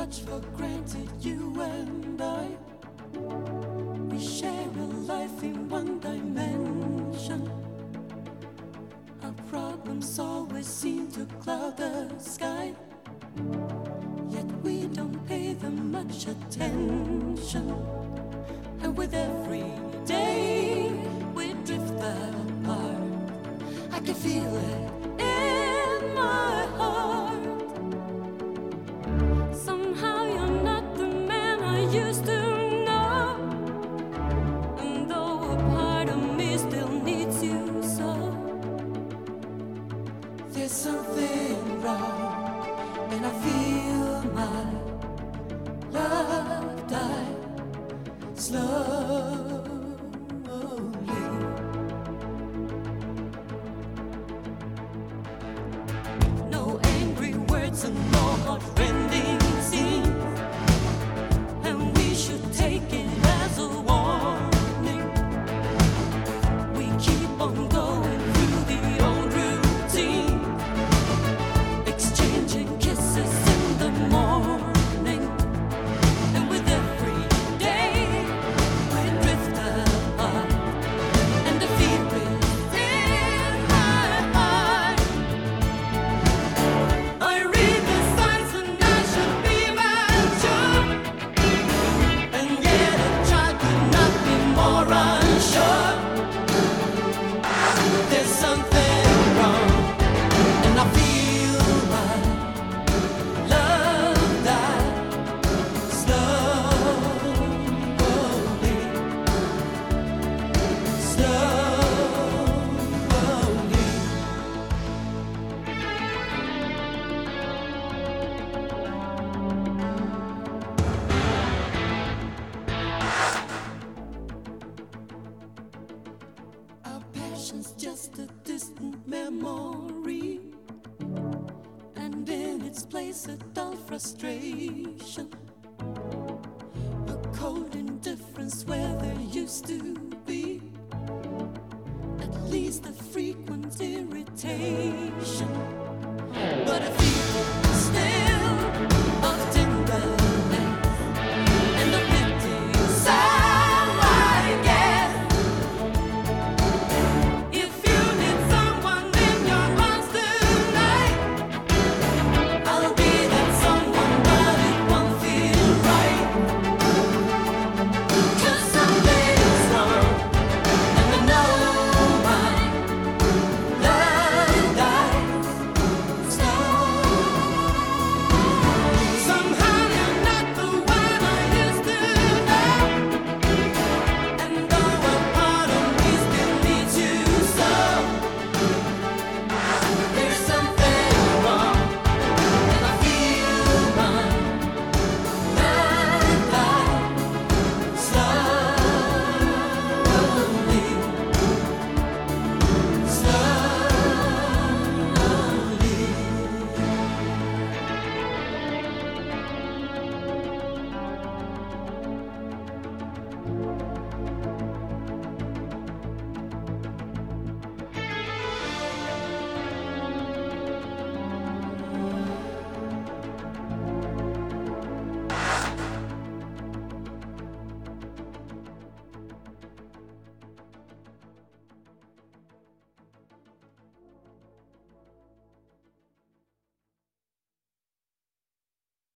much for granted, you and I. We share a life in one dimension. Our problems always seem to cloud the sky, yet we don't pay them much attention. And with every day we drift apart, I can feel it in my heart. Somehow you're not the man I used to know, and though a part of me still needs you so, there's something wrong, and I feel my love die slowly. No angry words and no heart-rending scenes, and we should take it as a warning. We keep on going through the old routine, exchanging kisses in the morning, and with every day we drift apart, and the fear is in my heart. I read the signs and I should be mature, and yet a child could not be more unsure. There's something wrong, and I feel my love die slowly, slowly. Our passion's just a distant memory, and in its place a dull frustration, a cold indifference where there used to be at least a frequent irritation.